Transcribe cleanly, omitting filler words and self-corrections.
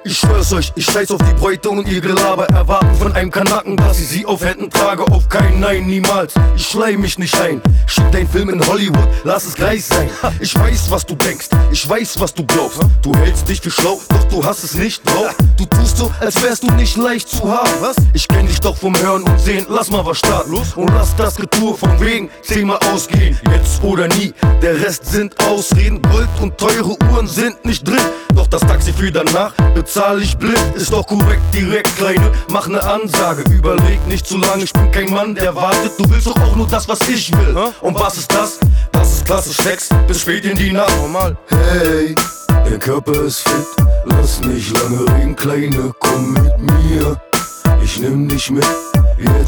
Ich schwör's euch, ich scheiß auf die Bräute und ihr Gelaber. Erwarten von einem Kanaken, dass ich sie auf Händen trage. Auf keinen, nein, niemals, ich schlei mich nicht ein. Schick deinen Film in Hollywood, lass es gleich sein. Ich weiß, was du denkst, ich weiß, was du glaubst. Du hältst dich für schlau, doch du hast es nicht drauf. Du tust so, als wärst du nicht leicht zu haben. Ich kenn dich doch vom Hören und Sehen, lass mal was starten. Und lass das Getue von wegen 10-mal ausgehen. Jetzt oder nie, der Rest sind Ausreden. Gold und teure Uhren sind nicht drin. Doch das Taxi für danach bezahl ich blind. Ist doch korrekt, direkt, Kleine, mach ne Ansage. Überleg nicht zu lange, ich bin kein Mann, der wartet. Du willst doch auch nur das, was ich will. Und was ist das? Das ist klassisch Sex, bis spät in die Nacht. Normal. Hey, der Körper ist fit, lass nicht lange reden, Kleine, komm mit mir. Ich nimm dich mit, jetzt